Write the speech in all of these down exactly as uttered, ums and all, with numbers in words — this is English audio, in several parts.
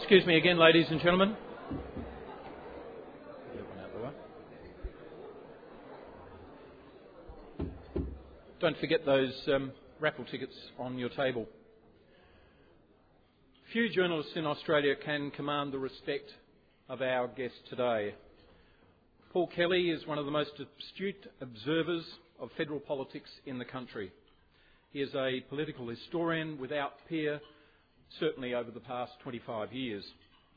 Excuse me again, ladies and gentlemen. Don't forget those um, raffle tickets on your table. Few journalists in Australia can command the respect of our guest today. Paul Kelly is one of the most astute observers of federal politics in the country. He is a political historian without peer, certainly over the past twenty-five years.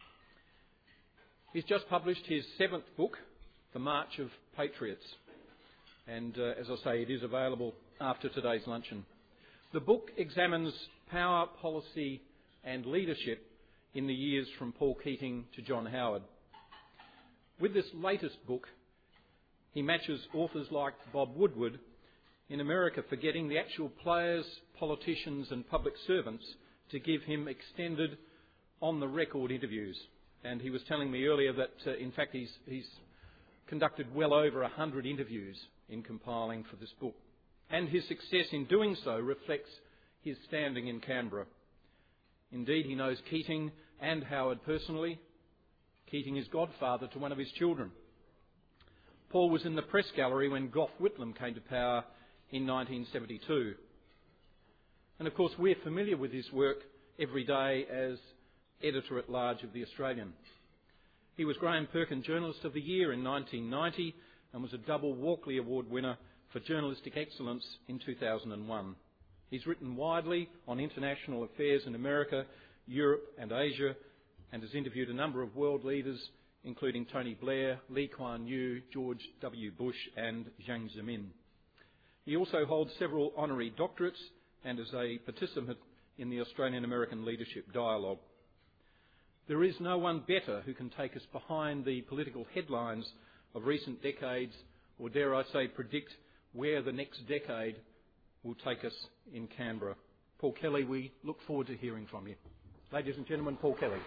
He's just published his seventh book, The March of Patriots, and uh, as I say, it is available after today's luncheon. The book examines power, policy and leadership in the years from Paul Keating to John Howard. With this latest book, he matches authors like Bob Woodward in America for getting the actual players, politicians and public servants to give him extended, on-the-record interviews. And he was telling me earlier that, uh, in fact, he's, he's conducted well over one hundred interviews in compiling for this book. And his success in doing so reflects his standing in Canberra. Indeed, he knows Keating and Howard personally. Keating is godfather to one of his children. Paul was in the press gallery when Gough Whitlam came to power in nineteen seventy-two. And of course, we're familiar with his work every day as editor-at-large of The Australian. He was Graham Perkin Journalist of the Year in nineteen ninety and was a double Walkley Award winner for journalistic excellence in two thousand one. He's written widely on international affairs in America, Europe and Asia, and has interviewed a number of world leaders, including Tony Blair, Lee Kuan Yew, George W. Bush and Jiang Zemin. He also holds several honorary doctorates and is a participant in the Australian-American Leadership Dialogue. There is no one better who can take us behind the political headlines of recent decades, or dare I say predict where the next decade will take us in Canberra. Paul Kelly, we look forward to hearing from you. Ladies and gentlemen, Paul Kelly.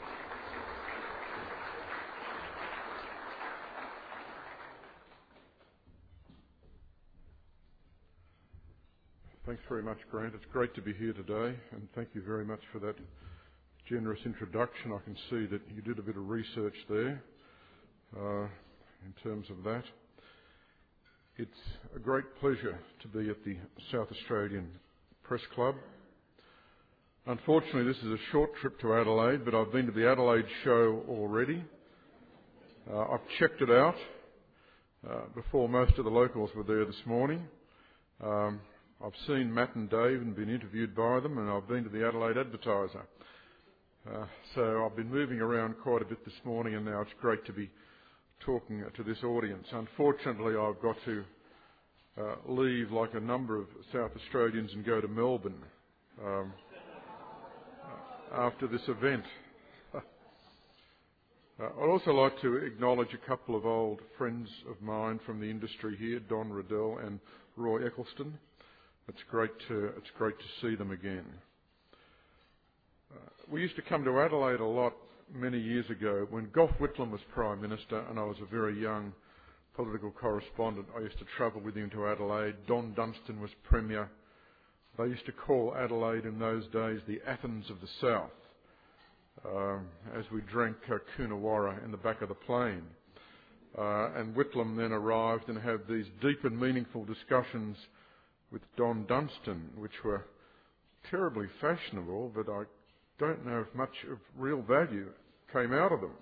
Thanks very much, Grant. It's great to be here today, and thank you very much for that generous introduction. I can see that you did a bit of research there uh, in terms of that. It's a great pleasure to be at the South Australian Press Club. Unfortunately, this is a short trip to Adelaide, but I've been to the Adelaide show already. Uh, I've checked it out uh, before most of the locals were there this morning. Um, I've seen Matt and Dave and been interviewed by them, and I've been to the Adelaide Advertiser. Uh, so I've been moving around quite a bit this morning, and now it's great to be talking to this audience. Unfortunately, I've got to uh, leave like a number of South Australians and go to Melbourne um, after this event. uh, I'd also like to acknowledge a couple of old friends of mine from the industry here, Don Riddell and Roy Eccleston. It's great to, it's great to see them again. Uh, we used to come to Adelaide a lot many years ago when Gough Whitlam was Prime Minister and I was a very young political correspondent. I used to travel with him to Adelaide. Don Dunstan was Premier. They used to call Adelaide in those days the Athens of the South, um, as we drank uh, Coonawarra in the back of the plane. Uh, and Whitlam then arrived and had these deep and meaningful discussions with Don Dunstan, which were terribly fashionable, but I don't know if much of real value came out of them.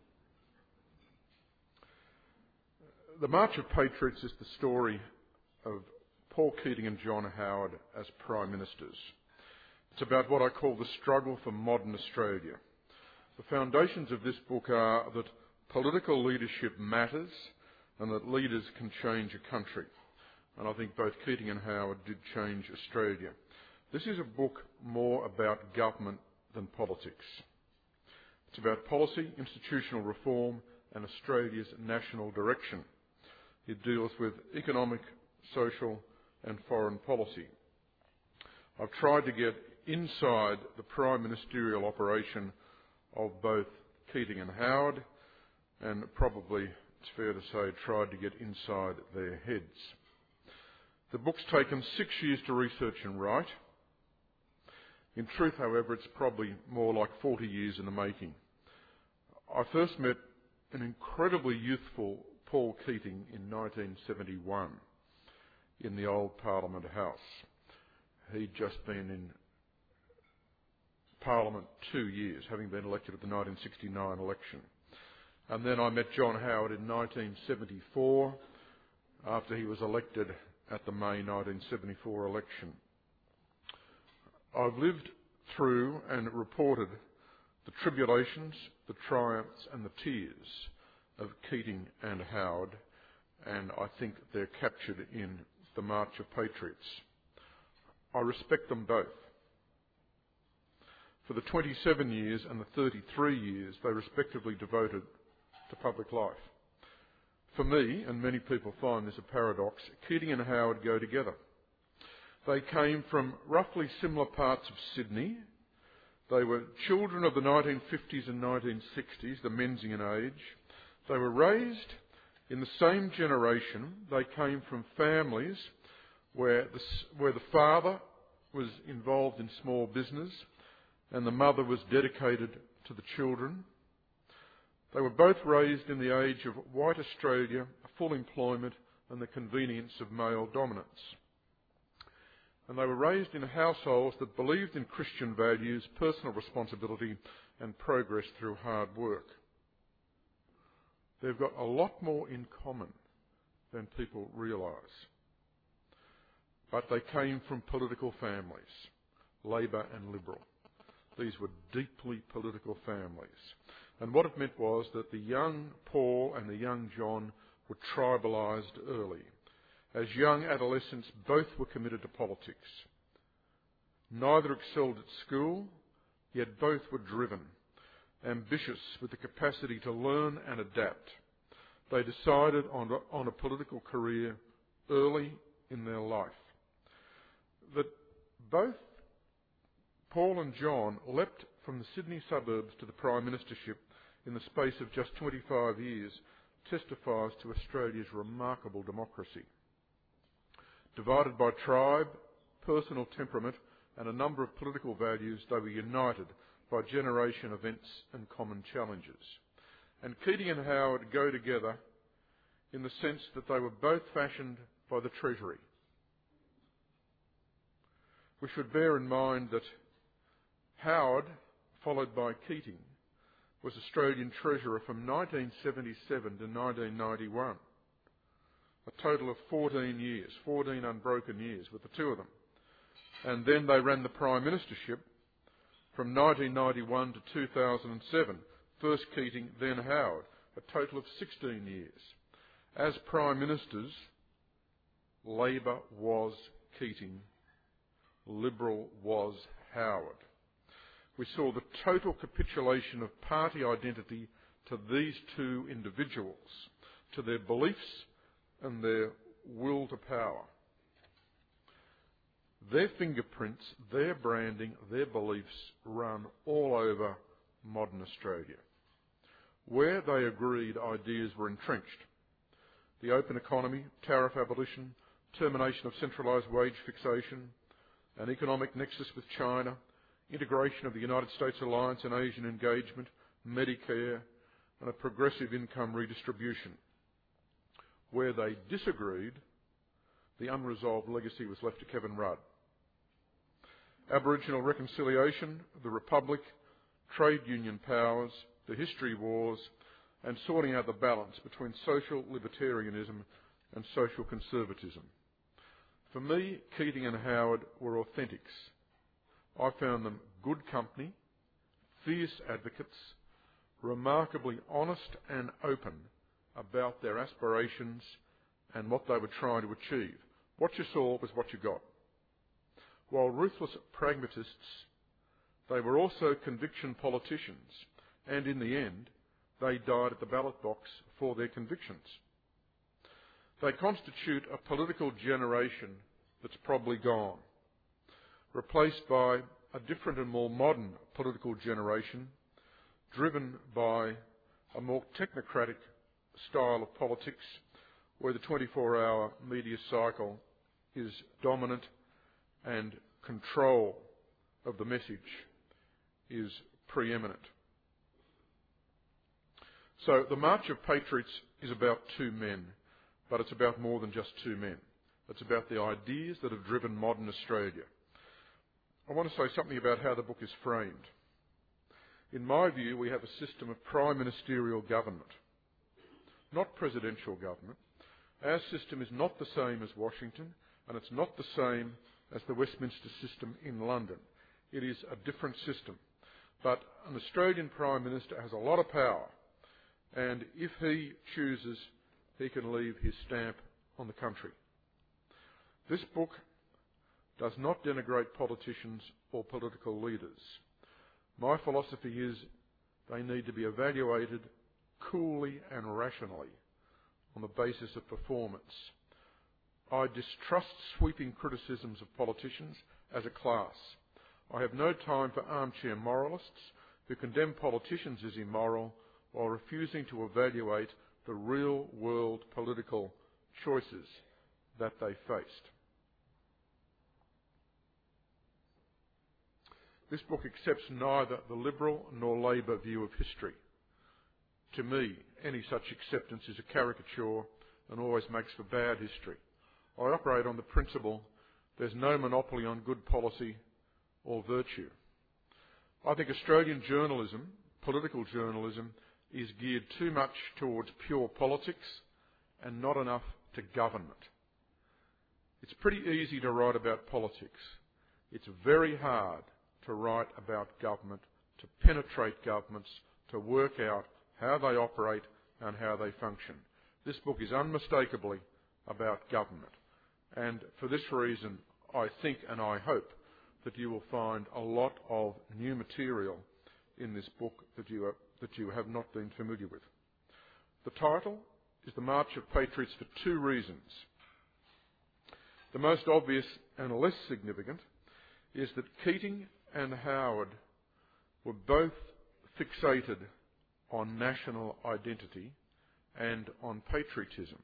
The March of Patriots is the story of Paul Keating and John Howard as Prime Ministers. It's about what I call the struggle for modern Australia. The foundations of this book are that political leadership matters and that leaders can change a country. And I think both Keating and Howard did change Australia. This is a book more about government than politics. It's about policy, institutional reform and Australia's national direction. It deals with economic, social and foreign policy. I've tried to get inside the prime ministerial operation of both Keating and Howard, and probably, it's fair to say, tried to get inside their heads. The book's taken six years to research and write. In truth, however, it's probably more like forty years in the making. I first met an incredibly youthful Paul Keating in nineteen seventy-one in the old Parliament House. He'd just been in Parliament two years, having been elected at the nineteen sixty-nine election. And then I met John Howard in nineteen seventy-four, after he was elected at the May nineteen seventy-four election. I've lived through and reported the tribulations, the triumphs and the tears of Keating and Howard, and I think they're captured in the March of Patriots. I respect them both. For the twenty-seven years and the thirty-three years they respectively devoted to public life. For me, and many people find this a paradox, Keating and Howard go together. They came from roughly similar parts of Sydney. They were children of the nineteen fifties and nineteen sixties, the Menzian age. They were raised in the same generation. They came from families where the, where the father was involved in small business and the mother was dedicated to the children. They were both raised in the age of white Australia, full employment and the convenience of male dominance. And they were raised in households that believed in Christian values, personal responsibility and progress through hard work. They've got a lot more in common than people realise. But they came from political families, Labor and Liberal. These were deeply political families. And what it meant was that the young Paul and the young John were tribalised early. As young adolescents, both were committed to politics. Neither excelled at school, yet both were driven, ambitious with the capacity to learn and adapt. They decided on, on a political career early in their life. That both Paul and John leapt from the Sydney suburbs to the Prime Ministership in the space of just twenty-five years testifies to Australia's remarkable democracy. Divided by tribe, personal temperament and a number of political values, they were united by generation events and common challenges. And Keating and Howard go together in the sense that they were both fashioned by the Treasury. We should bear in mind that Howard, followed by Keating, was Australian Treasurer from nineteen seventy-seven to nineteen ninety-one. A total of fourteen years, fourteen unbroken years with the two of them. And then they ran the Prime Ministership from nineteen ninety-one to two thousand seven. First Keating, then Howard, a total of sixteen years. As Prime Ministers, Labor was Keating, Liberal was Howard. We saw the total capitulation of party identity to these two individuals, to their beliefs and their will to power. Their fingerprints, their branding, their beliefs run all over modern Australia. Where they agreed, ideas were entrenched. The open economy, tariff abolition, termination of centralised wage fixation, an economic nexus with China, integration of the United States alliance and Asian engagement, Medicare, and a progressive income redistribution. Where they disagreed, the unresolved legacy was left to Kevin Rudd. Aboriginal reconciliation, the Republic, trade union powers, the history wars, and sorting out the balance between social libertarianism and social conservatism. For me, Keating and Howard were authentics. I found them good company, fierce advocates, remarkably honest and open about their aspirations and what they were trying to achieve. What you saw was what you got. While ruthless pragmatists, they were also conviction politicians, and in the end, they died at the ballot box for their convictions. They constitute a political generation that's probably gone, replaced by a different and more modern political generation, driven by a more technocratic style of politics, where the twenty-four hour media cycle is dominant and control of the message is preeminent. So the March of Patriots is about two men, but it's about more than just two men. It's about the ideas that have driven modern Australia. I want to say something about how the book is framed. In my view, we have a system of prime ministerial government, not presidential government. Our system is not the same as Washington, and it's not the same as the Westminster system in London. It is a different system. But an Australian Prime Minister has a lot of power, and if he chooses, he can leave his stamp on the country. This book does not denigrate politicians or political leaders. My philosophy is they need to be evaluated coolly and rationally on the basis of performance. I distrust sweeping criticisms of politicians as a class. I have no time for armchair moralists who condemn politicians as immoral while refusing to evaluate the real-world political choices that they faced. This book accepts neither the Liberal nor Labor view of history. To me, any such acceptance is a caricature and always makes for bad history. I operate on the principle there's no monopoly on good policy or virtue. I think Australian journalism, political journalism, is geared too much towards pure politics and not enough to government. It's pretty easy to write about politics. It's very hard to write about government, to penetrate governments, to work out how they operate and how they function. This book is unmistakably about government. And for this reason, I think and I hope that you will find a lot of new material in this book that you, are, that you have not been familiar with. The title is The March of Patriots for two reasons. The most obvious and less significant is that Keating and Howard were both fixated on national identity and on patriotism.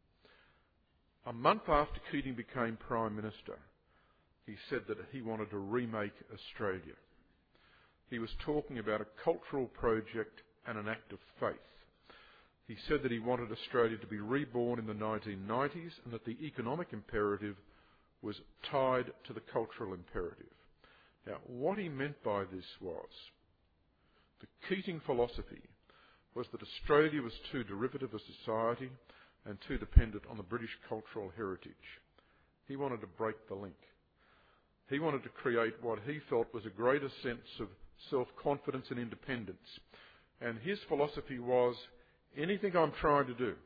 A month after Keating became Prime Minister, he said that he wanted to remake Australia. He was talking about a cultural project and an act of faith. He said that he wanted Australia to be reborn in the nineteen nineties and that the economic imperative was tied to the cultural imperative. Now, what he meant by this was the Keating philosophy was that Australia was too derivative a society and too dependent on the British cultural heritage. He wanted to break the link. He wanted to create what he felt was a greater sense of self-confidence and independence. And his philosophy was, anything I'm trying to do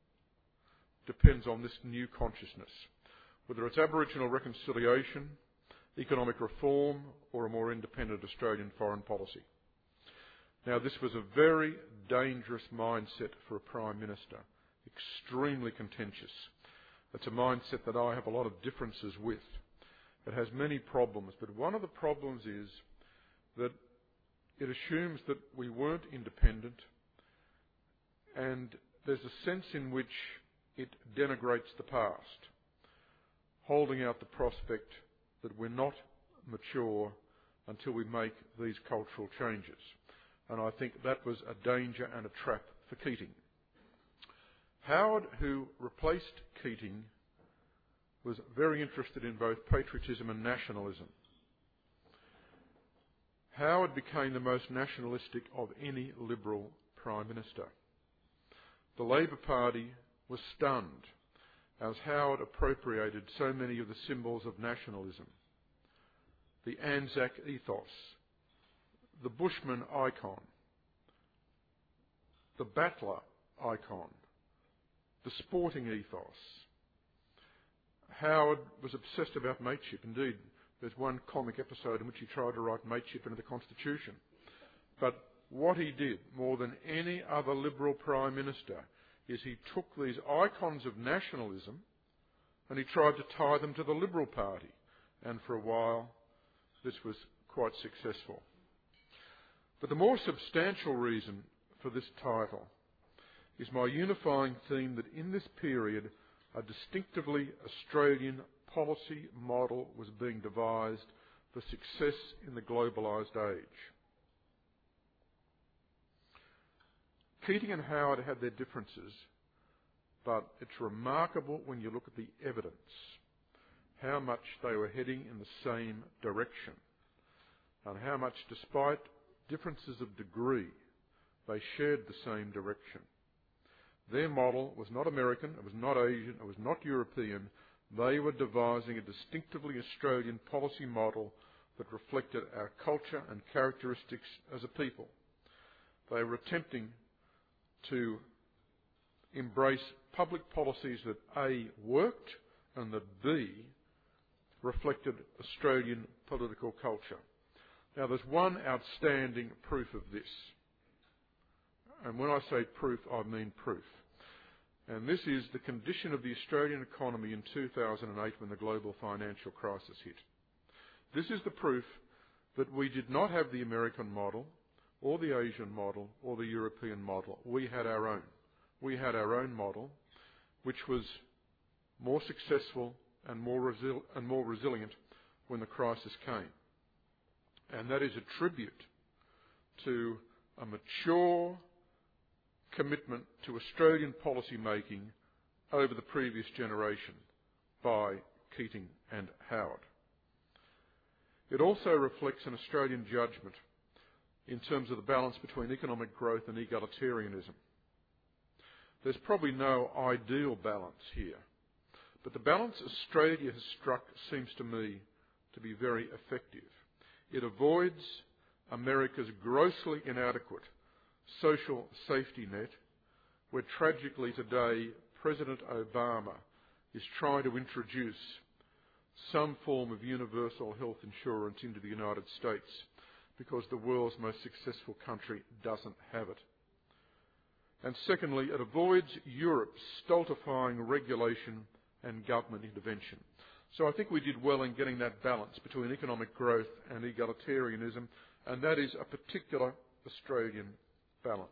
depends on this new consciousness, whether it's Aboriginal reconciliation, economic reform, or a more independent Australian foreign policy. Now, this was a very dangerous mindset for a Prime Minister, extremely contentious. It's a mindset that I have a lot of differences with. It has many problems, but one of the problems is that it assumes that we weren't independent, and there's a sense in which it denigrates the past, holding out the prospect that we're not mature until we make these cultural changes. And I think that was a danger and a trap for Keating. Howard, who replaced Keating, was very interested in both patriotism and nationalism. Howard became the most nationalistic of any Liberal Prime Minister. The Labor Party was stunned as Howard appropriated so many of the symbols of nationalism. The Anzac ethos, the Bushman icon, the battler icon, the sporting ethos. Howard was obsessed about mateship. Indeed, there's one comic episode in which he tried to write mateship into the Constitution. But what he did, more than any other Liberal Prime Minister, is he took these icons of nationalism and he tried to tie them to the Liberal Party. And for a while, this was quite successful. But the more substantial reason for this title is my unifying theme that in this period, a distinctively Australian policy model was being devised for success in the globalised age. Keating and Howard had their differences, but it's remarkable when you look at the evidence how much they were heading in the same direction, and how much, despite differences of degree, they shared the same direction. Their model was not American, it was not Asian, it was not European. They were devising a distinctively Australian policy model that reflected our culture and characteristics as a people. They were attempting to embrace public policies that A, worked, and that B, reflected Australian political culture. Now, there's one outstanding proof of this. And when I say proof, I mean proof. And this is the condition of the Australian economy in two thousand eight when the global financial crisis hit. This is the proof that we did not have the American model, or the Asian model, or the European model. We had our own. We had our own model, which was more successful and more, resil- and more resilient when the crisis came. And that is a tribute to a mature commitment to Australian policy making over the previous generation by Keating and Howard. It also reflects an Australian judgment in terms of the balance between economic growth and egalitarianism. There's probably no ideal balance here, but the balance Australia has struck seems to me to be very effective. It avoids America's grossly inadequate social safety net, where tragically today President Obama is trying to introduce some form of universal health insurance into the United States because the world's most successful country doesn't have it. And secondly, it avoids Europe's stultifying regulation and government intervention. So I think we did well in getting that balance between economic growth and egalitarianism, and that is a particular Australian balance.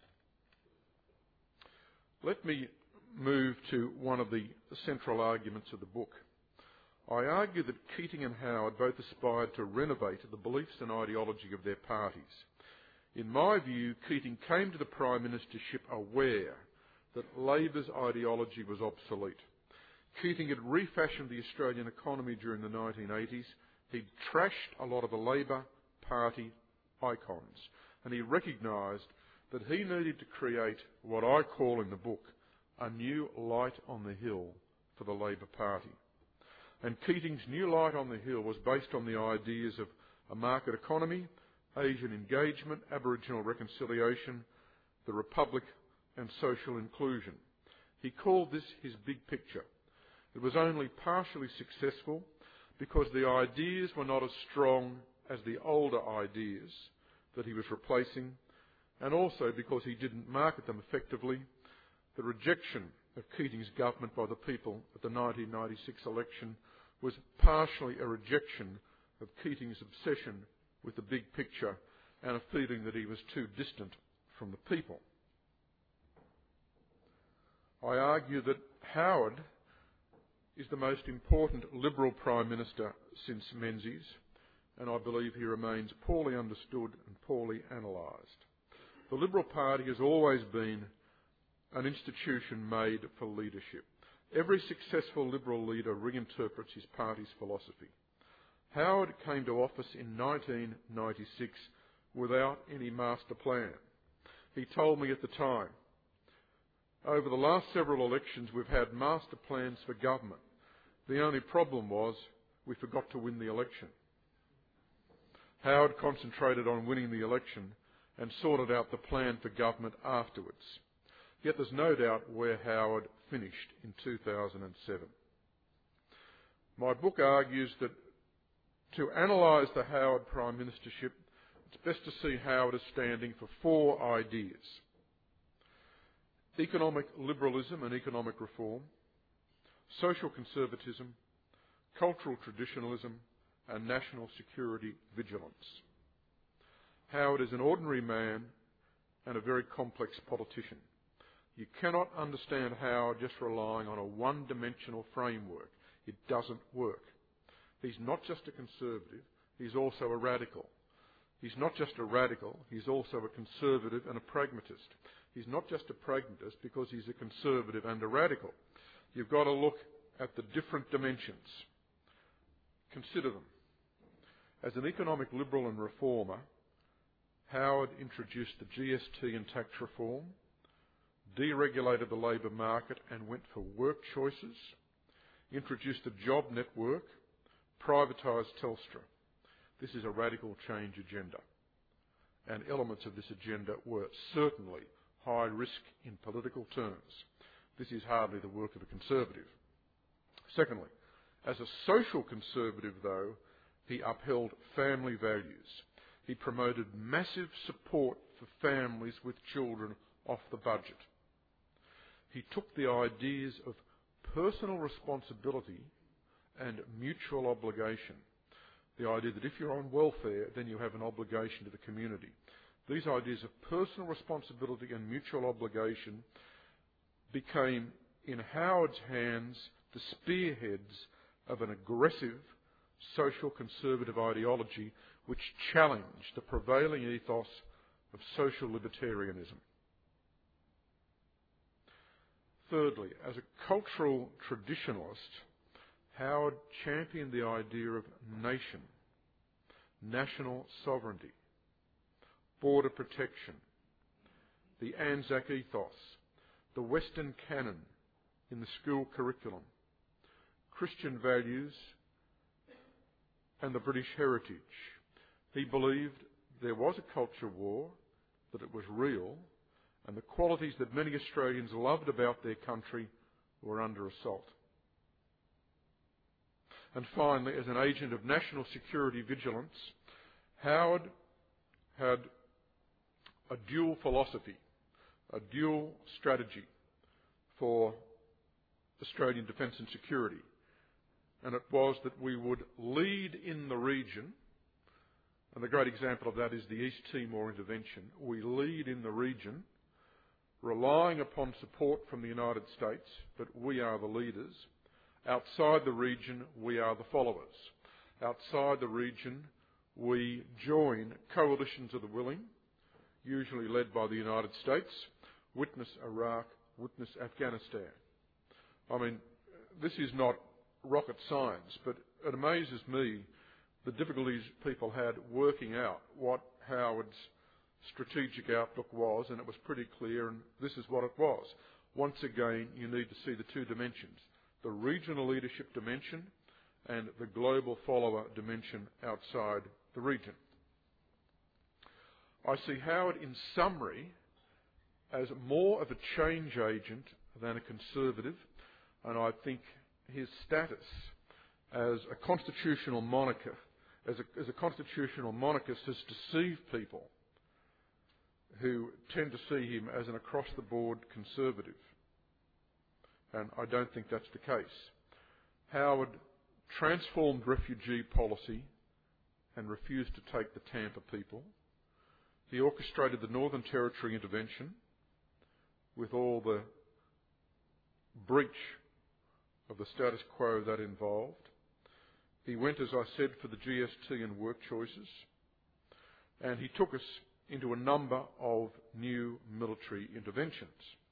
Let me move to one of the central arguments of the book. I argue that Keating and Howard both aspired to renovate the beliefs and ideology of their parties. In my view, Keating came to the Prime Ministership aware that Labor's ideology was obsolete. Keating had refashioned the Australian economy during the nineteen eighties. He'd trashed a lot of the Labor Party icons, and he recognised that he needed to create what I call in the book a new light on the hill for the Labor Party. And Keating's new light on the hill was based on the ideas of a market economy, Asian engagement, Aboriginal reconciliation, the Republic and social inclusion. He called this his big picture. It was only partially successful because the ideas were not as strong as the older ideas that he was replacing, and also because he didn't market them effectively. The rejection of Keating's government by the people at the nineteen ninety-six election was partially a rejection of Keating's obsession with the big picture and a feeling that he was too distant from the people. I argue that Howard is the most important Liberal Prime Minister since Menzies, and I believe he remains poorly understood and poorly analysed. The Liberal Party has always been an institution made for leadership. Every successful Liberal leader reinterprets his party's philosophy. Howard came to office in nineteen ninety-six without any master plan. He told me at the time, over the last several elections we've had master plans for government. The only problem was we forgot to win the election. Howard concentrated on winning the election and sorted out the plan for government afterwards. Yet there's no doubt where Howard finished in two thousand seven. My book argues that to analyse the Howard Prime Ministership, it's best to see Howard as standing for four ideas: economic liberalism and economic reform, social conservatism, cultural traditionalism, and national security vigilance. Howard is an ordinary man and a very complex politician. You cannot understand Howard just relying on a one-dimensional framework. It doesn't work. He's not just a conservative, he's also a radical. He's not just a radical, he's also a conservative and a pragmatist. He's not just a pragmatist because he's a conservative and a radical. You've got to look at the different dimensions. Consider them. As an economic liberal and reformer, Howard introduced the G S T and tax reform, deregulated the labour market and went for work choices, introduced a job network, privatised Telstra. This is a radical change agenda. And elements of this agenda were certainly high risk in political terms. This is hardly the work of a conservative. Secondly, as a social conservative, though, he upheld family values. He promoted massive support for families with children off the budget. He took the ideas of personal responsibility and mutual obligation, the idea that if you're on welfare, then you have an obligation to the community. These ideas of personal responsibility and mutual obligation became, in Howard's hands, the spearheads of an aggressive social conservative ideology which challenged the prevailing ethos of social libertarianism. Thirdly, as a cultural traditionalist, Howard championed the idea of nation, national sovereignty, border protection, the Anzac ethos, the Western canon in the school curriculum, Christian values and the British heritage. He believed there was a culture war, that it was real, and the qualities that many Australians loved about their country were under assault. And finally, as an agent of national security vigilance, Howard had a dual philosophy, a dual strategy for Australian defence and security. And it was that we would lead in the region, and the great example of that is the East Timor intervention. We lead in the region, relying upon support from the United States, but we are the leaders. Outside the region, we are the followers. Outside the region, we join coalitions of the willing, usually led by the United States, witness Iraq, witness Afghanistan. I mean, this is not rocket science, but it amazes me the difficulties people had working out what Howard's strategic outlook was, and it was pretty clear, and this is what it was. Once again, you need to see the two dimensions, the regional leadership dimension and the global follower dimension outside the region. I see Howard, in summary, as more of a change agent than a conservative, and I think his status as a constitutional monarchist, as a, as a constitutional monarchist has deceived people who tend to see him as an across-the-board conservative. And I don't think that's the case. Howard transformed refugee policy and refused to take the Tampa people. He orchestrated the Northern Territory intervention with all the breach of the status quo that involved. He went, as I said, for the G S T and work choices, and he took us into a number of new military interventions.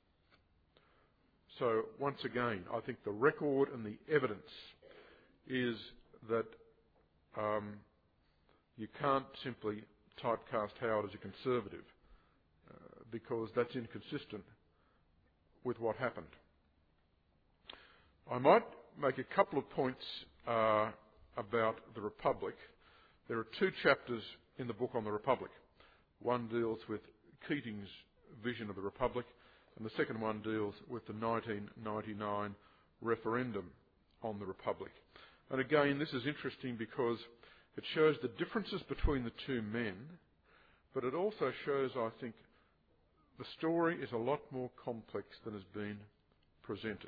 So, once again, I think the record and the evidence is that um, you can't simply typecast Howard as a conservative uh, because that's inconsistent with what happened. I might make a couple of points uh, about the Republic. There are two chapters in the book on the Republic. One deals with Keating's vision of the Republic, and the second one deals with the nineteen ninety-nine referendum on the Republic. And again, this is interesting because it shows the differences between the two men, but it also shows, I think, the story is a lot more complex than has been presented.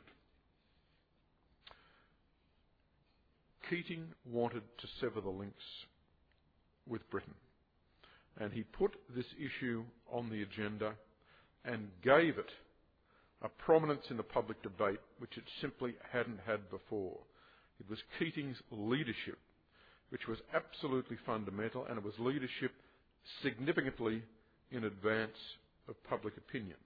Keating wanted to sever the links with Britain, and he put this issue on the agenda and gave it a prominence in the public debate which it simply hadn't had before. It was Keating's leadership which was absolutely fundamental, and it was leadership significantly in advance of public opinion.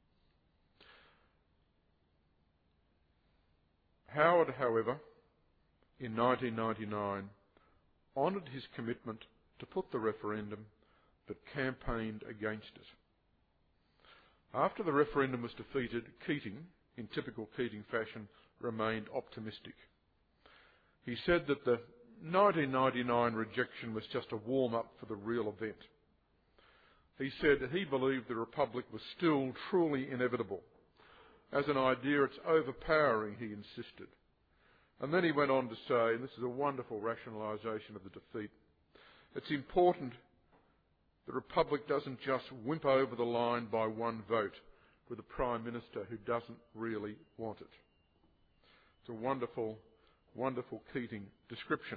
Howard, however, in nineteen ninety-nine, honoured his commitment to put the referendum, but campaigned against it. After the referendum was defeated, Keating, in typical Keating fashion, remained optimistic. He said that the nineteen ninety-nine rejection was just a warm-up for the real event. He said that he believed the Republic was still truly inevitable. As an idea, it's overpowering, he insisted. And then he went on to say, and this is a wonderful rationalisation of the defeat, it's important the Republic doesn't just wimp over the line by one vote with a Prime Minister who doesn't really want it. It's a wonderful, wonderful Keating description.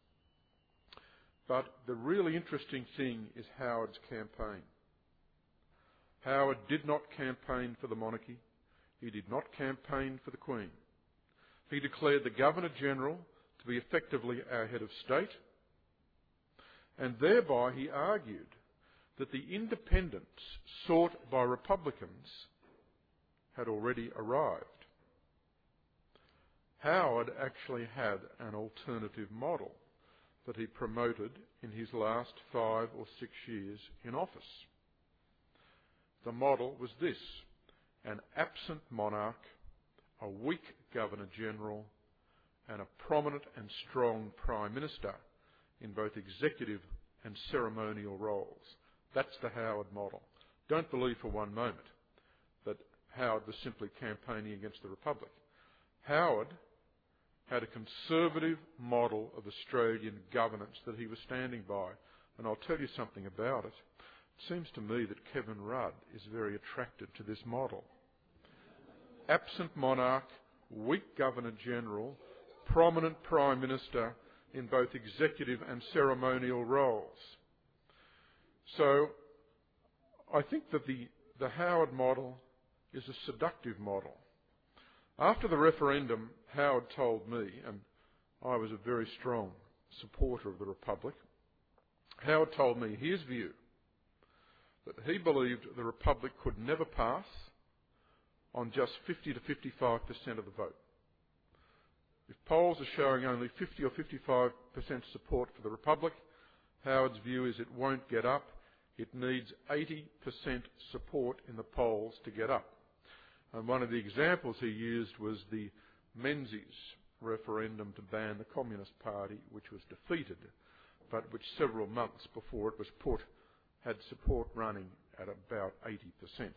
But the really interesting thing is Howard's campaign. Howard did not campaign for the monarchy. He did not campaign for the Queen. He declared the Governor-General to be effectively our head of state, and thereby he argued that the independence sought by Republicans had already arrived. Howard actually had an alternative model that he promoted in his last five or six years in office. The model was this: an absent monarch, a weak Governor-General, and a prominent and strong Prime Minister in both executive and ceremonial roles. That's the Howard model. Don't believe for one moment that Howard was simply campaigning against the Republic. Howard had a conservative model of Australian governance that he was standing by, and I'll tell you something about it. It seems to me that Kevin Rudd is very attracted to this model. Absent monarch, weak Governor-General, prominent Prime Minister in both executive and ceremonial roles. So I think that the, the Howard model is a seductive model. After the referendum, Howard told me, and I was a very strong supporter of the Republic, Howard told me his view that he believed the Republic could never pass on just fifty to fifty-five percent of the vote. If polls are showing only fifty or fifty-five percent support for the Republic, Howard's view is it won't get up. It needs eighty percent support in the polls to get up. And one of the examples he used was the Menzies referendum to ban the Communist Party, which was defeated, but which several months before it was put had support running at about eighty percent.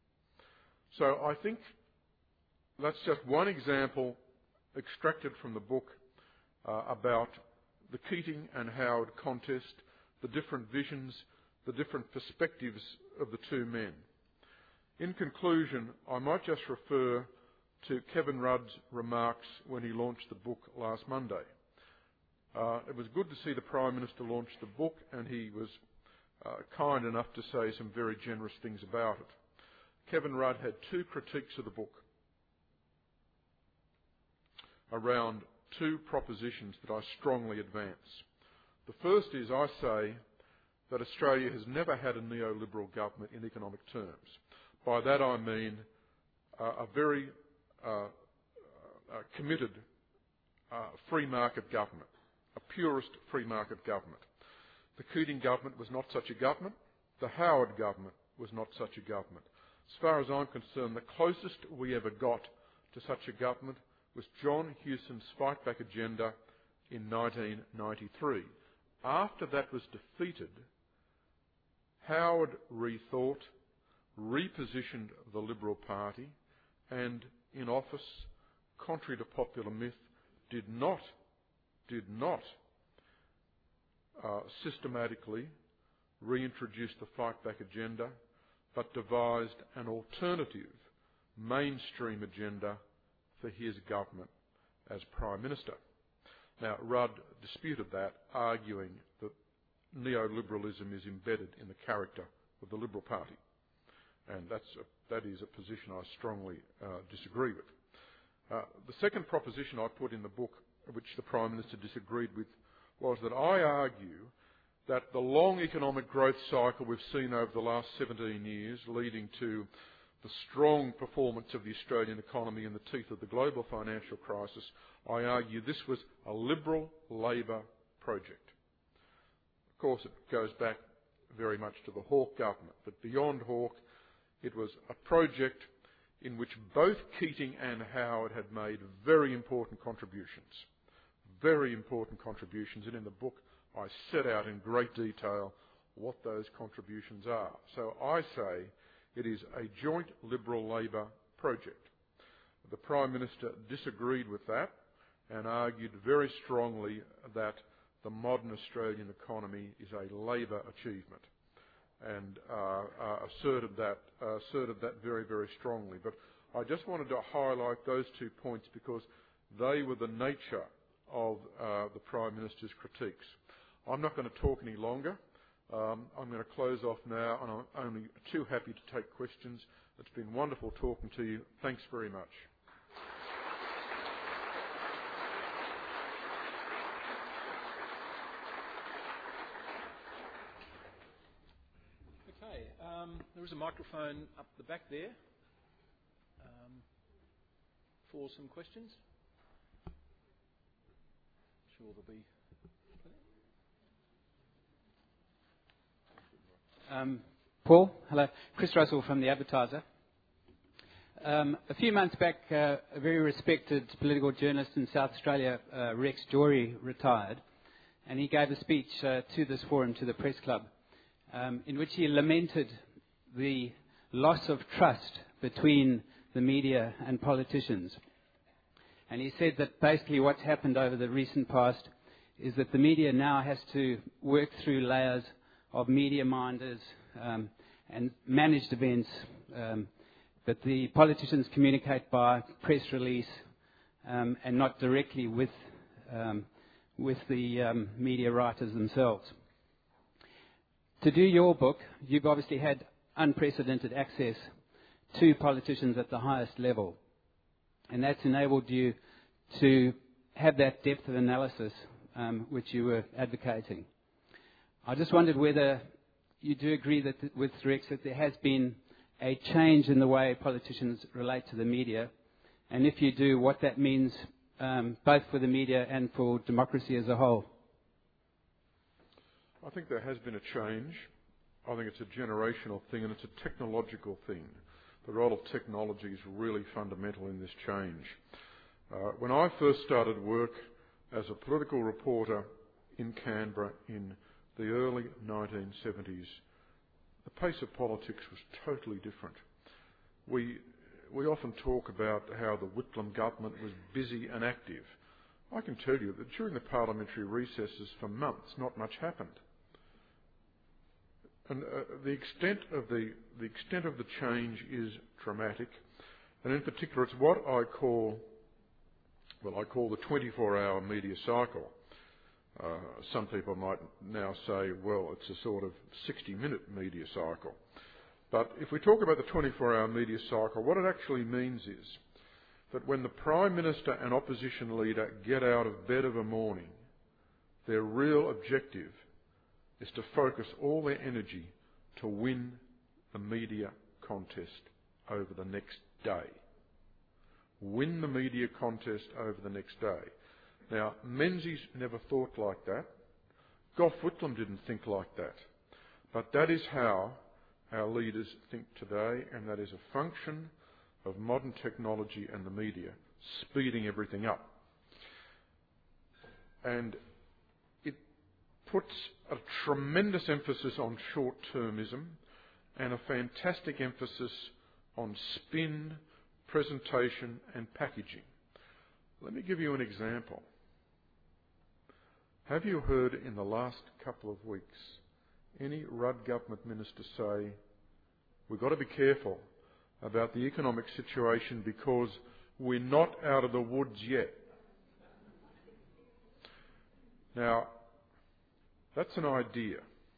So I think that's just one example extracted from the book uh, about the Keating and Howard contest, the different visions, the different perspectives of the two men. In conclusion, I might just refer to Kevin Rudd's remarks when he launched the book last Monday. Uh, it was good to see the Prime Minister launch the book, and he was uh, kind enough to say some very generous things about it. Kevin Rudd had two critiques of the book around two propositions that I strongly advance. The first is I say that Australia has never had a neoliberal government in economic terms. By that I mean uh, a very uh, uh, committed uh, free market government, a purist free market government. The Keating government was not such a government. The Howard government was not such a government. As far as I'm concerned, the closest we ever got to such a government was John Hewson's Fight Back agenda in nineteen ninety-three. After that was defeated, Howard rethought, repositioned the Liberal Party, and in office, contrary to popular myth, did not, did not uh, systematically reintroduce the Fight Back agenda, but devised an alternative mainstream agenda for his government as Prime Minister. Now, Rudd disputed that, arguing that neoliberalism is embedded in the character of the Liberal Party. And that's a, that is a position I strongly uh, disagree with. Uh, the second proposition I put in the book, which the Prime Minister disagreed with, was that I argue that the long economic growth cycle we've seen over the last seventeen years, leading to the strong performance of the Australian economy in the teeth of the global financial crisis, I argue this was a Liberal Labor project. Of course, it goes back very much to the Hawke government, but beyond Hawke, it was a project in which both Keating and Howard had made very important contributions. Very important contributions, and in the book I set out in great detail what those contributions are. So I say it is a joint Liberal-Labor project. The Prime Minister disagreed with that and argued very strongly that the modern Australian economy is a Labor achievement, and uh, uh, asserted that uh, asserted that very, very strongly. But I just wanted to highlight those two points because they were the nature of uh, the Prime Minister's critiques. I'm not going to talk any longer. Um, I'm going to close off now, and I'm only too happy to take questions. It's been wonderful talking to you. Thanks very much. Okay, um, there is a microphone up the back there um, for some questions. Sure, there'll be. Um, Paul, hello. Chris Russell from The Advertiser. Um, a few months back, uh, a very respected political journalist in South Australia, uh, Rex Jory, retired, and he gave a speech uh, to this forum, to the Press Club, um, in which he lamented the loss of trust between the media and politicians. And he said that basically what's happened over the recent past is that the media now has to work through layers of media minders um, and managed events, um, but the politicians communicate by press release um, and not directly with um, with the um, media writers themselves. To do your book, you've obviously had unprecedented access to politicians at the highest level, and that's enabled you to have that depth of analysis um, which you were advocating. I just wondered whether you do agree that th- with Rex that there has been a change in the way politicians relate to the media, and if you do, what that means um, both for the media and for democracy as a whole. I think there has been a change. I think it's a generational thing and it's a technological thing. The role of technology is really fundamental in this change. Uh, when I first started work as a political reporter in Canberra in the early nineteen seventies, the pace of politics was totally different. We we often talk about how the Whitlam government was busy and active. I can tell you that during the parliamentary recesses for months, not much happened. And uh, the extent of the the extent of the change is dramatic, and in particular, it's what I call well, I call the twenty-four hour media cycle. Uh, some people might now say, well, it's a sort of sixty minute media cycle. But if we talk about the twenty-four hour media cycle, what it actually means is that when the Prime Minister and opposition leader get out of bed of a morning, their real objective is to focus all their energy to win the media contest over the next day. Win the media contest over the next day. Now, Menzies never thought like that. Gough Whitlam didn't think like that. But that is how our leaders think today, and that is a function of modern technology and the media, speeding everything up. And it puts a tremendous emphasis on short-termism and a fantastic emphasis on spin, presentation and packaging. Let me give you an example. Have you heard in the last couple of weeks any Rudd government minister say, we've got to be careful about the economic situation because we're not out of the woods yet? Now, that's an idea.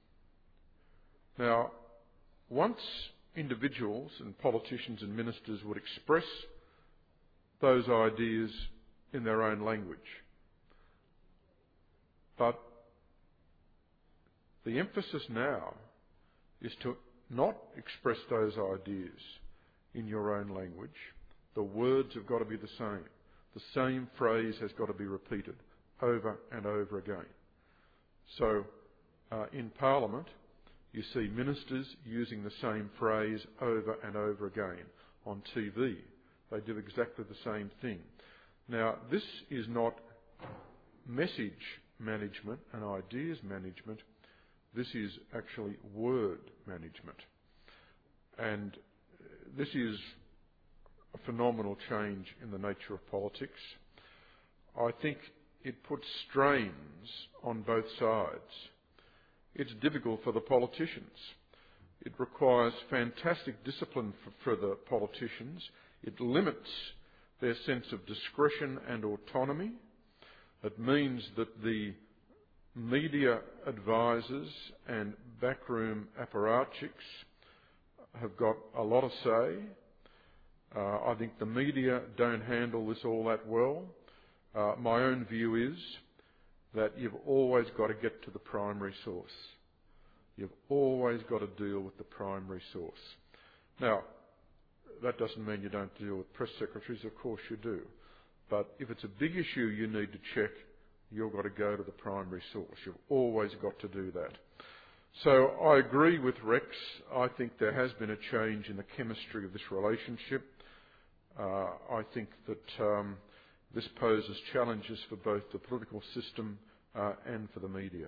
Now, once individuals and politicians and ministers would express those ideas in their own language, but The emphasis now is to not express those ideas in your own language. The words have got to be the same. The same phrase has got to be repeated over and over again. So, uh, in Parliament, you see ministers using the same phrase over and over again. On T V, they do exactly the same thing. Now, this is not message management and ideas management. This is actually word management. And this is a phenomenal change in the nature of politics. I think it puts strains on both sides. It's difficult for the politicians. It requires fantastic discipline for, for the politicians. It limits their sense of discretion and autonomy. It means that the media advisors and backroom apparatchiks have got a lot of say. Uh, I think the media don't handle this all that well. Uh, my own view is that you've always got to get to the primary source. You've always got to deal with the primary source. Now, that doesn't mean you don't deal with press secretaries, of course you do. But if it's a big issue you need to check, you've got to go to the primary source. You've always got to do that. So I agree with Rex. I think there has been a change in the chemistry of this relationship. Uh, I think that um, this poses challenges for both the political system uh, and for the media.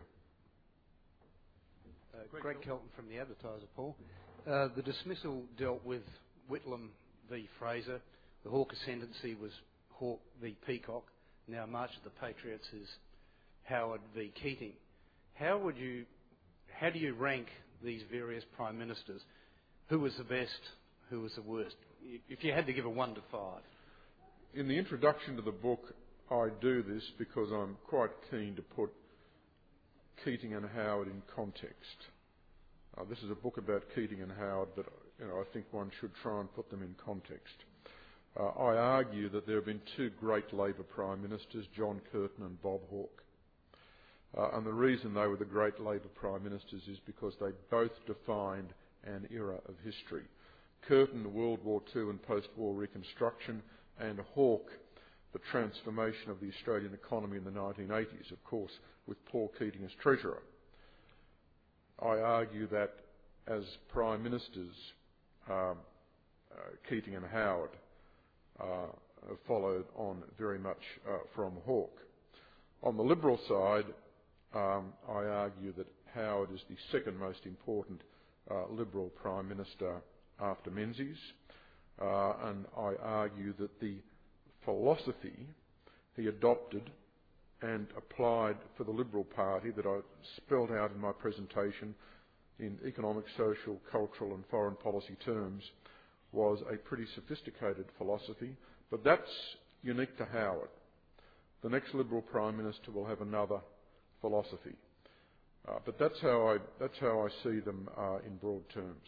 Uh, Greg Kelton from the Advertiser, Paul. Uh, the dismissal dealt with Whitlam v Fraser. The Hawke ascendancy was Hawke v Peacock. Now March of the Patriots is Howard v Keating. How would you, how do you rank these various prime ministers? Who was the best? Who was the worst? If you had to give a one to five. In the introduction to the book, I do this because I'm quite keen to put Keating and Howard in context. Uh, this is a book about Keating and Howard, but you know, I think one should try and put them in context. Uh, I argue that there have been two great Labor Prime Ministers, John Curtin and Bob Hawke. Uh, and the reason they were the great Labor Prime Ministers is because they both defined an era of history. Curtin, World War Two and post-war reconstruction, and Hawke, the transformation of the Australian economy in the nineteen eighties, of course, with Paul Keating as Treasurer. I argue that as Prime Ministers, um, uh, Keating and Howard uh, have followed on very much uh, from Hawke. On the Liberal side, um, I argue that Howard is the second most important uh, Liberal Prime Minister after Menzies, uh, and I argue that the philosophy he adopted and applied for the Liberal Party that I spelled out in my presentation in economic, social, cultural and foreign policy terms was a pretty sophisticated philosophy, but that's unique to Howard. The next Liberal Prime Minister will have another philosophy. Uh, but that's how I that's how I see them uh, in broad terms.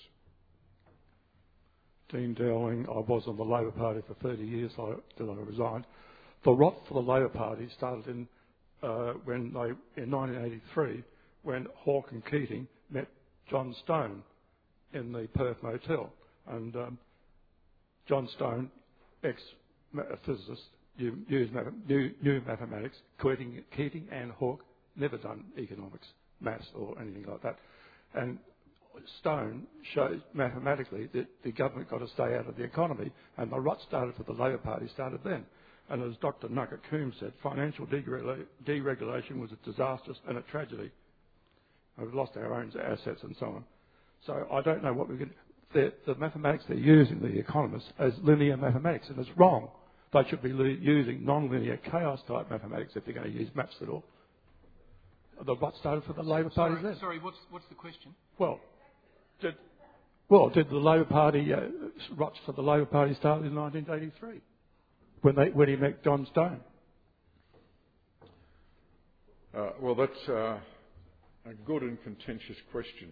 Dean Dowling, I was on the Labor Party for thirty years until I resigned. The rot for the Labor Party started in uh, when they in nineteen eighty-three, when Hawke and Keating met John Stone in the Perth Motel, and um, John Stone, ex-physicist, knew, knew, knew mathematics. Keating, Keating and Hawke never done economics, maths or anything like that, and Stone showed mathematically that the government got to stay out of the economy, and the rot started for the Labor Party started then. And as Doctor Nugget Coombs said, financial deregula- deregulation was a disaster and a tragedy. We've lost our own assets and so on. So I don't know what we can... The, the mathematics they're using, the economists, is linear mathematics, and it's wrong. They should be li- using non-linear chaos-type mathematics if they're going to use maths at all. The rot started for the Labor Party then. Sorry, what's, what's the question? Well, did, well, did the Labor Party, uh, rot for the Labor Party start in nineteen eighty-three when, they, when he met John Stone? Uh, well, that's uh, a good and contentious question.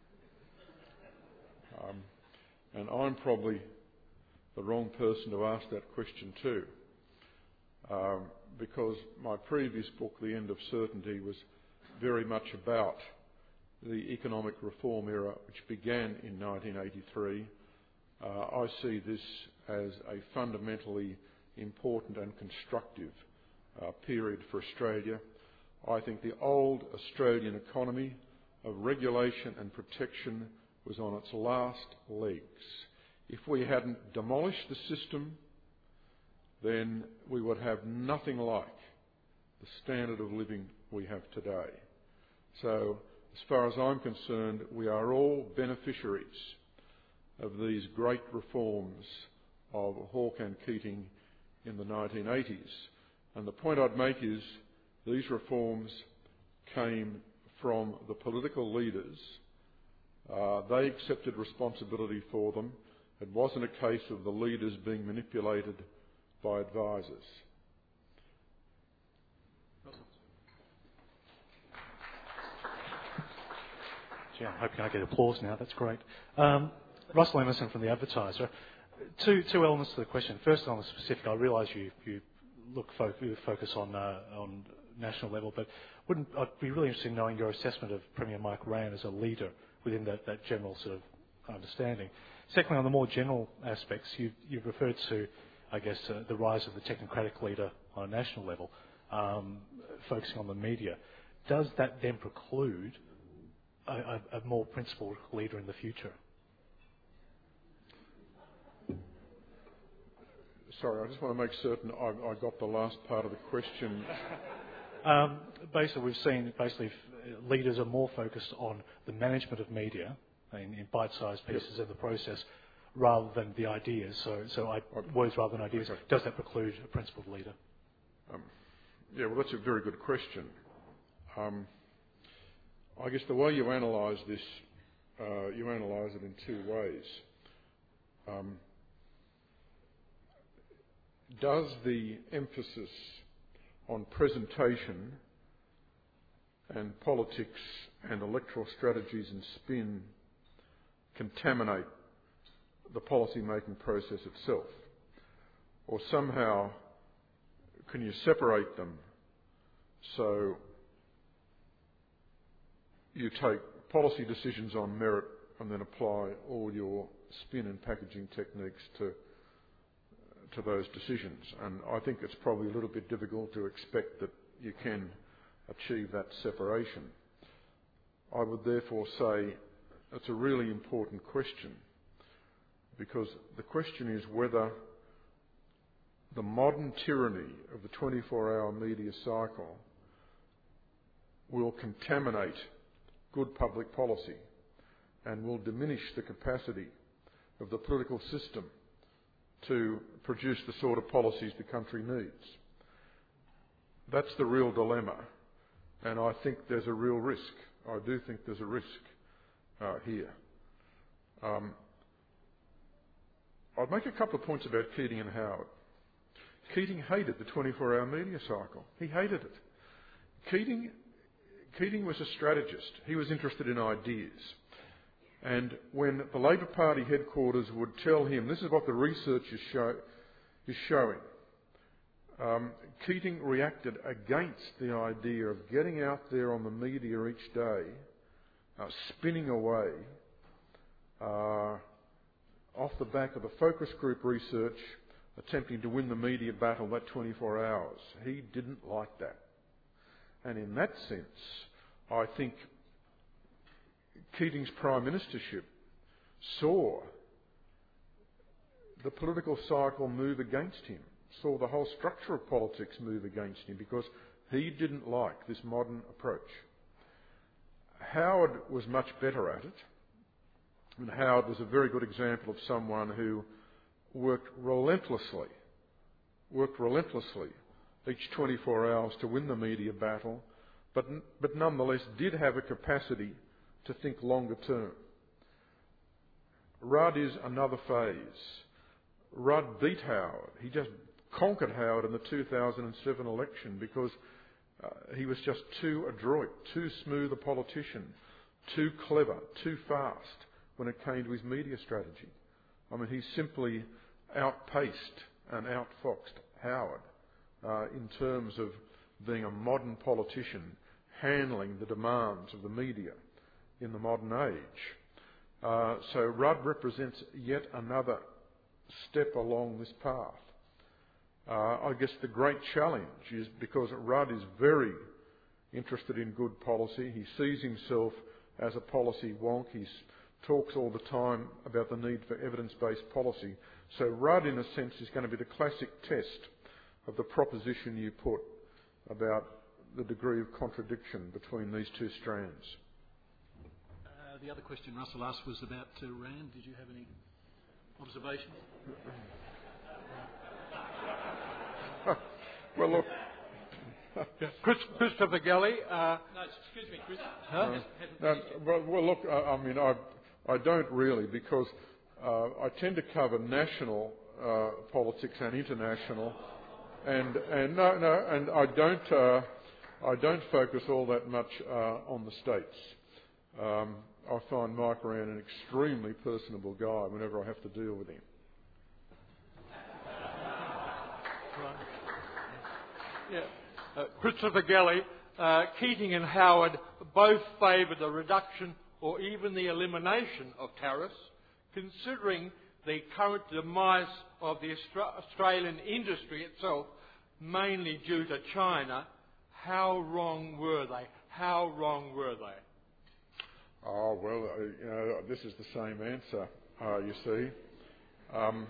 Um, and I'm probably the wrong person to ask that question too, um, because my previous book, The End of Certainty, was very much about the economic reform era, which began in nineteen eighty-three, uh, I see this as a fundamentally important and constructive uh, period for Australia. I think the old Australian economy of regulation and protection was on its last legs. If we hadn't demolished the system, then we would have nothing like the standard of living we have today. So, as far as I'm concerned, we are all beneficiaries of these great reforms of Hawke and Keating in the nineteen eighties. And the point I'd make is these reforms came from the political leaders. Uh, they accepted responsibility for them. It wasn't a case of the leaders being manipulated by advisors. Gee, I'm hoping I get applause now. That's great. Um, Russell Emerson from The Advertiser. Two, two elements to the question. First, on the specific, I realise you, you look fo- you focus on uh, on national level, but wouldn't I'd be really interested in knowing your assessment of Premier Mike Rann as a leader within that, that general sort of understanding. Secondly, on the more general aspects, you, you've referred to, I guess, uh, the rise of the technocratic leader on a national level, um, focusing on the media. Does that then preclude a, a, a more principled leader in the future? Sorry, I just want to make certain I, I got the last part of the question. um, basically, we've seen basically f- leaders are more focused on the management of media in, in bite-sized pieces yep. of the process rather than the ideas. So, so I, words rather than ideas. Okay. Does that preclude a principled leader? Um, yeah, well, that's a very good question. Um, I guess the way you analyse this, uh, you analyse it in two ways. Um, Does the emphasis on presentation and politics and electoral strategies and spin contaminate the policy-making process itself? Or somehow can you separate them so you take policy decisions on merit and then apply all your spin and packaging techniques to to those decisions? And I think it's probably a little bit difficult to expect that you can achieve that separation. I would therefore say it's a really important question, because the question is whether the modern tyranny of the twenty-four hour media cycle will contaminate good public policy and will diminish the capacity of the political system to produce the sort of policies the country needs. That's the real dilemma, and I think there's a real risk. I do think there's a risk uh, here. Um, I'd make a couple of points about Keating and Howard. Keating hated the twenty-four hour media cycle. He hated it. Keating, Keating was a strategist. He was interested in ideas. And when the Labor Party headquarters would tell him, this is what the research is, show, is showing, um, Keating reacted against the idea of getting out there on the media each day, uh, spinning away, uh, off the back of the focus group research, attempting to win the media battle that twenty-four hours. He didn't like that. And in that sense, I think Keating's prime ministership saw the political cycle move against him, saw the whole structure of politics move against him, because he didn't like this modern approach. Howard was much better at it, and Howard was a very good example of someone who worked relentlessly, worked relentlessly each twenty-four hours to win the media battle, but, but nonetheless did have a capacity to think longer term. Rudd is another phase. Rudd beat Howard. He just conquered Howard in the two thousand seven election because uh, he was just too adroit, too smooth a politician, too clever, too fast when it came to his media strategy. I mean, he simply outpaced and outfoxed Howard uh, in terms of being a modern politician, handling the demands of the media in the modern age. Uh, so Rudd represents yet another step along this path. Uh, I guess the great challenge is because Rudd is very interested in good policy. He sees himself as a policy wonk. He talks all the time about the need for evidence-based policy. So Rudd, in a sense, is going to be the classic test of the proposition you put about the degree of contradiction between these two strands. Uh, the other question Russell asked was about uh, Rand. Did you have any observations? Well, look. Yeah. Chris, Christopher Gelly. Uh, no, excuse me, Chris. huh? No, well, well, look, I, I mean, I, I don't really, because uh, I tend to cover national uh, politics and international, and and no, no, and I don't, uh, I don't focus all that much uh, on the states. Um, I find Mike Rand an extremely personable guy whenever I have to deal with him. Right. Yeah. Uh, Christopher Gelly, uh, Keating and Howard both favoured the reduction or even the elimination of tariffs. Considering the current demise of the Austra- Australian industry itself, mainly due to China, how wrong were they? How wrong were they? Oh, well, uh, you know, this is the same answer, uh, you see. Um,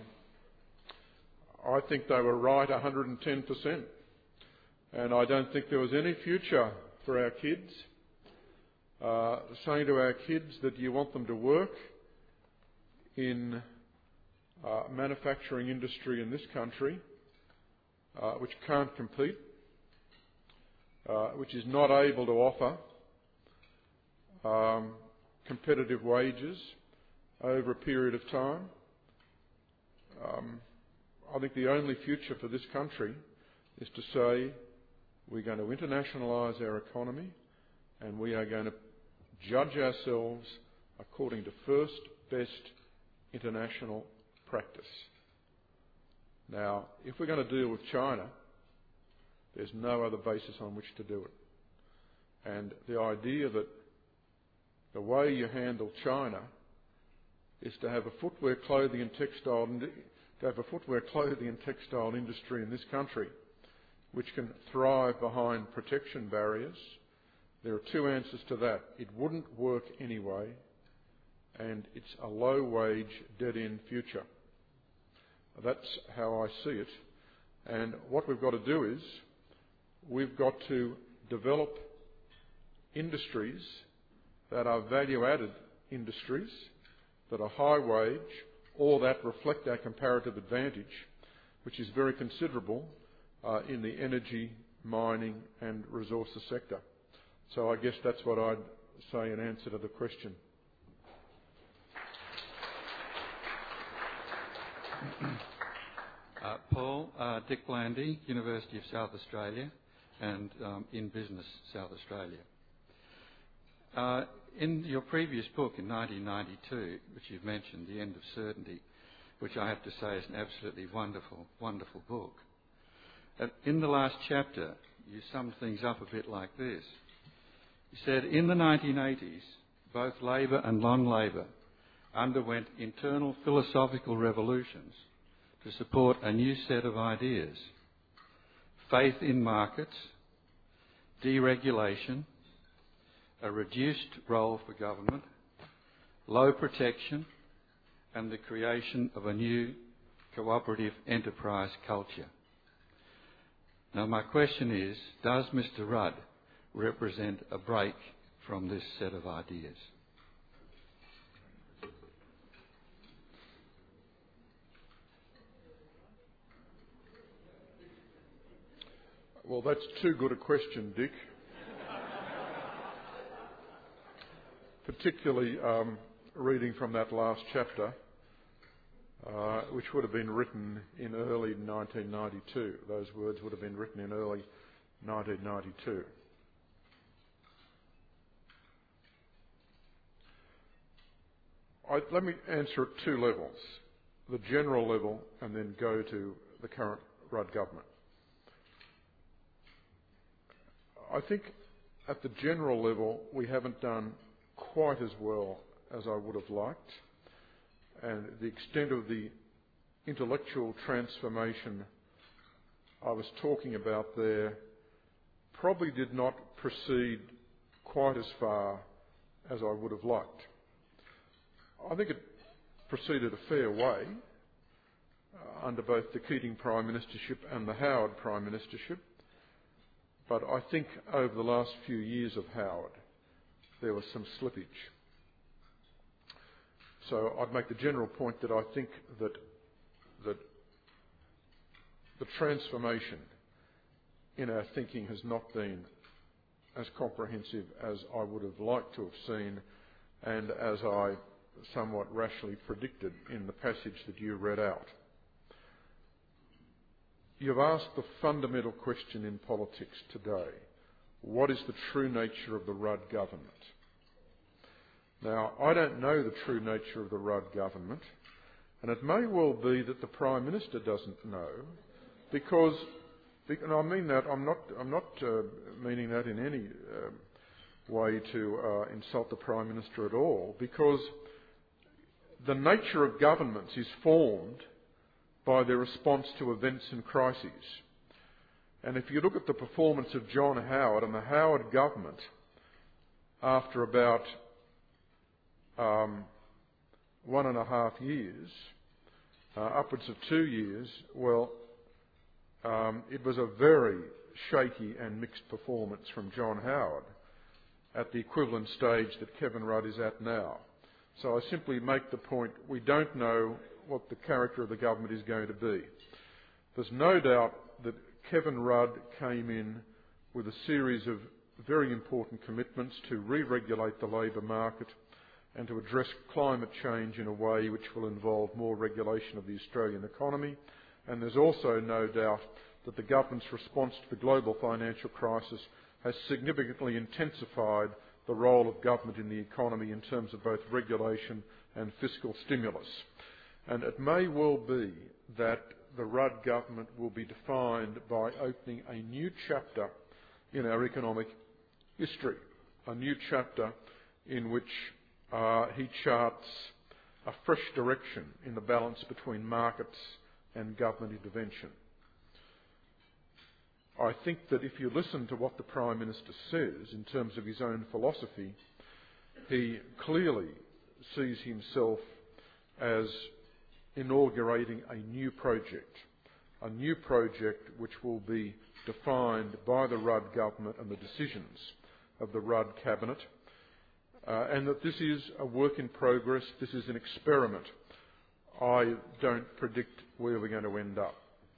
I think they were right one hundred ten percent. And I don't think there was any future for our kids. Uh, saying to our kids that you want them to work in uh, manufacturing industry in this country, uh, which can't compete, uh, which is not able to offer um, competitive wages over a period of time. Um, I think the only future for this country is to say we're going to internationalise our economy and we are going to judge ourselves according to first best international practice. Now, if we're going to deal with China, there's no other basis on which to do it. And the idea that the way you handle China is to have a footwear, clothing and textile, to have a footwear, clothing and textile industry in this country which can thrive behind protection barriers. There are two answers to that. It wouldn't work anyway, and it's a low-wage, dead-end future. That's how I see it. And what we've got to do is we've got to develop industries that are value-added industries, that are high-wage, or that reflect our comparative advantage, which is very considerable uh, in the energy, mining and resources sector. So I guess that's what I'd say in answer to the question. Uh, Paul, uh, Dick Blandy, University of South Australia, and um, in Business, South Australia. Uh, in your previous book in nineteen ninety-two, which you've mentioned, The End of Certainty, which I have to say is an absolutely wonderful, wonderful book. Uh, in the last chapter, you summed things up a bit like this. You said, in the nineteen eighties, both Labor and non-Labor underwent internal philosophical revolutions to support a new set of ideas: faith in markets, deregulation, a reduced role for government, low protection, and the creation of a new cooperative enterprise culture. Now my question is, does Mister Rudd represent a break from this set of ideas? Well, that's too good a question, Dick. Particularly um, reading from that last chapter, uh, which would have been written in early nineteen ninety-two. Those words would have been written in early nineteen ninety-two. I, let me answer at two levels: the general level and then go to the current Rudd government. I think at the general level we haven't done quite as well as I would have liked, and the extent of the intellectual transformation I was talking about there probably did not proceed quite as far as I would have liked. I think it proceeded a fair way uh, under both the Keating Prime Ministership and the Howard Prime Ministership, but I think over the last few years of Howard there was some slippage. So I'd make the general point that I think that that the transformation in our thinking has not been as comprehensive as I would have liked to have seen, and as I somewhat rashly predicted in the passage that you read out. You've asked the fundamental question in politics today: what is the true nature of the Rudd government? Now, I don't know the true nature of the Rudd government, and it may well be that the Prime Minister doesn't know, because, and I mean that, I'm not, I'm not uh, meaning that in any uh, way to uh, insult the Prime Minister at all, because the nature of governments is formed by their response to events and crises. And if you look at the performance of John Howard and the Howard government after about um, one and a half years, uh, upwards of two years, well, um, it was a very shaky and mixed performance from John Howard at the equivalent stage that Kevin Rudd is at now. So I simply make the point, we don't know what the character of the government is going to be. There's no doubt that Kevin Rudd came in with a series of very important commitments to re-regulate the labour market and to address climate change in a way which will involve more regulation of the Australian economy. And there's also no doubt that the government's response to the global financial crisis has significantly intensified the role of government in the economy in terms of both regulation and fiscal stimulus. And it may well be that the Rudd government will be defined by opening a new chapter in our economic history, a new chapter in which uh, he charts a fresh direction in the balance between markets and government intervention. I think that if you listen to what the Prime Minister says in terms of his own philosophy, he clearly sees himself as inaugurating a new project, a new project which will be defined by the Rudd government and the decisions of the Rudd cabinet, uh, and that this is a work in progress, this is an experiment. I don't predict where we're going to end up.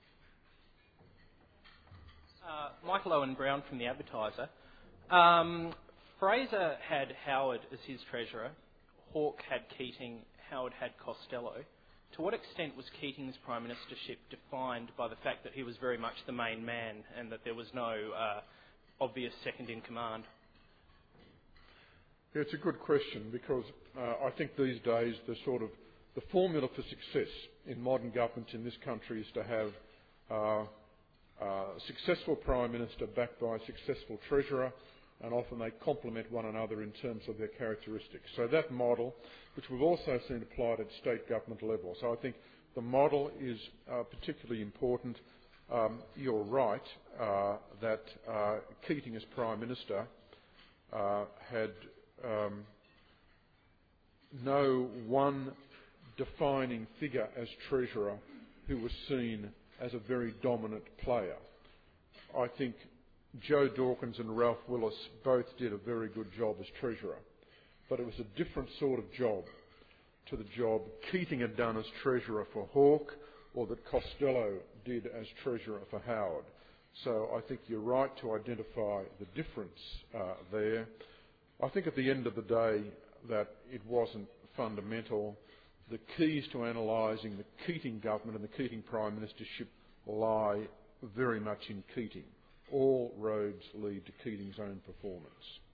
Uh, Michael Owen Brown from The Advertiser. Um, Fraser had Howard as his treasurer, Hawke had Keating, Howard had Costello. To what extent was Keating's prime ministership defined by the fact that he was very much the main man and that there was no uh, obvious second in command? Yeah, it's a good question, because uh, I think these days the sort of the formula for success in modern governments in this country is to have uh, a successful Prime Minister backed by a successful Treasurer, and often they complement one another in terms of their characteristics. So that model, which we've also seen applied at state government level. So I think the model is uh, particularly important. Um, you're right uh, that uh, Keating as Prime Minister uh, had um, no one defining figure as Treasurer who was seen as a very dominant player. I think Joe Dawkins and Ralph Willis both did a very good job as Treasurer, but it was a different sort of job to the job Keating had done as Treasurer for Hawke, or that Costello did as Treasurer for Howard. So I think you're right to identify the difference uh, there. I think at the end of the day that it wasn't fundamental. The keys to analysing the Keating government and the Keating Prime Ministership lie very much in Keating. All roads lead to Keating's own performance.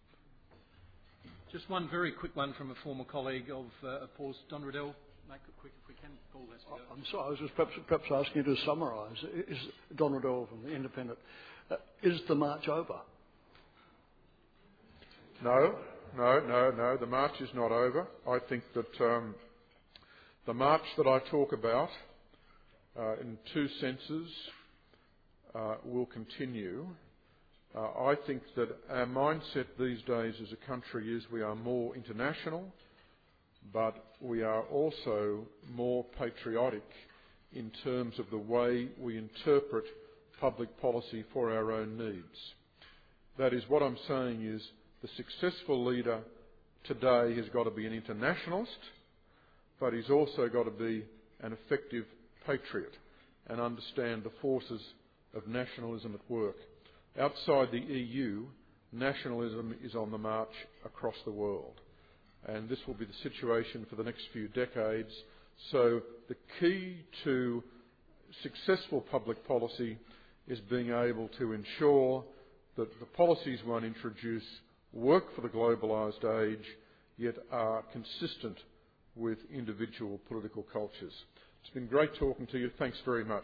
Just one very quick one from a former colleague of uh, Paul's, Don Riddell. Make it quick if we can. Paul has to go. I'm sorry, I was just perhaps, perhaps asking you to summarise. Is Don Riddell from the Independent? Uh, is the march over? No, No, no, no. The march is not over. I think that um, the march that I talk about, uh, in two senses, uh, will continue. Uh, I think that our mindset these days as a country is we are more international, but we are also more patriotic in terms of the way we interpret public policy for our own needs. That is, what I'm saying is the successful leader today has got to be an internationalist, but he's also got to be an effective patriot and understand the forces of nationalism at work. Outside the E U, nationalism is on the march across the world, and this will be the situation for the next few decades. So the key to successful public policy is being able to ensure that the policies one introduce work for the globalised age, yet are consistent with individual political cultures. It's been great talking to you. Thanks very much.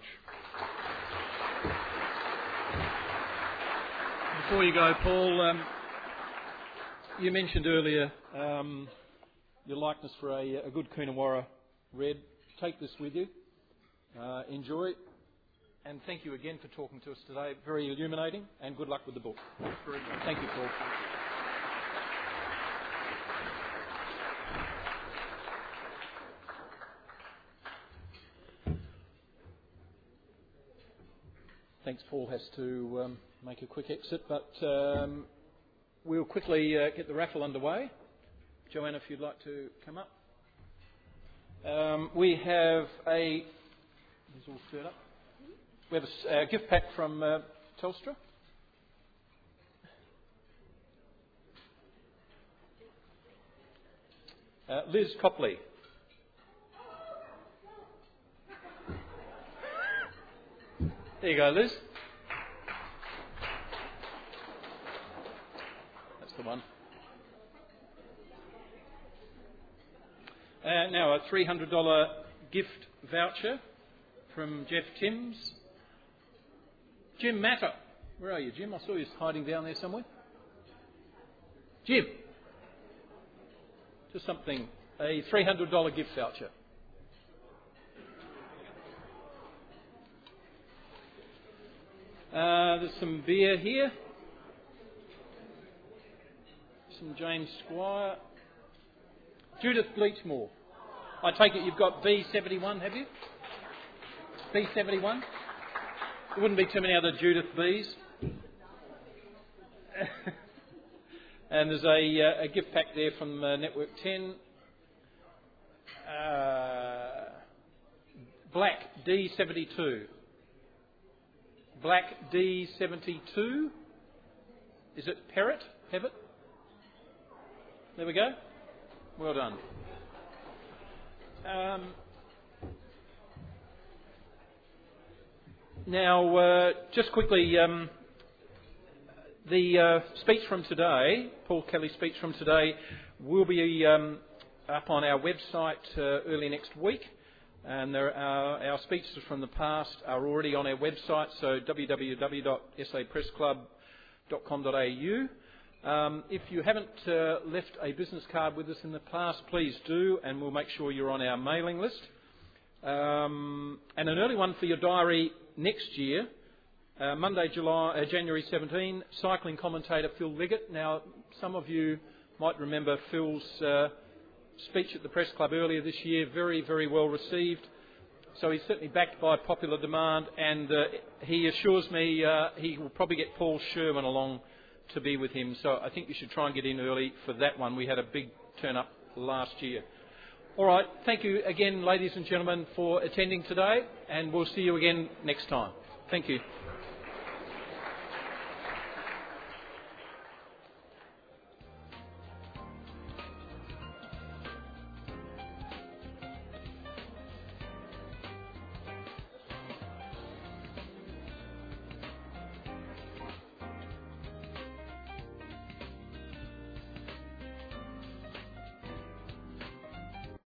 Before you go, Paul, um, you mentioned earlier um, your likeness for a, a good Coonawarra red. Take this with you. Uh, enjoy. And thank you again for talking to us today. Very illuminating, and good luck with the book. Thanks very much. Thank you, Paul. Thanks. Paul has to um, make a quick exit, but um, we'll quickly uh, get the raffle underway. Joanna, if you'd like to come up. Um, we have a... These all stirred up. We have a uh, gift pack from uh, Telstra. Uh, Liz Copley. There you go, Liz. That's the one. Uh, now, a three hundred dollars gift voucher from Jeff Timms. Jim Matter. Where are you, Jim? I saw you hiding down there somewhere. Jim. Just something. A three hundred dollars gift voucher. Uh, there's some beer here. Some James Squire. Judith Bleachmore. I take it you've got B seventy-one, have you? B seventy-one? There wouldn't be too many other Judith Bs. And there's a, uh, a gift pack there from uh, Network ten. Uh, Black D seventy-two. Black D seventy-two. Is it Perrott? Have it? There we go. Well done. Um, now, uh, just quickly, um, the uh, speech from today, Paul Kelly's speech from today, will be um, up on our website uh, early next week. And there are, our speeches from the past are already on our website, so w w w dot s a press club dot com dot a u. Um, if you haven't uh, left a business card with us in the past, please do, and we'll make sure you're on our mailing list. Um, and an early one for your diary next year, uh, Monday, July, uh, January seventeenth, cycling commentator Phil Liggett. Now, some of you might remember Phil's uh, speech at the Press Club earlier this year, very, very well received. So he's certainly backed by popular demand, and uh, he assures me uh, he will probably get Paul Sherman along to be with him. So I think you should try and get in early for that one. We had a big turn up last year. All right, thank you again, ladies and gentlemen, for attending today, and we'll see you again next time. Thank you.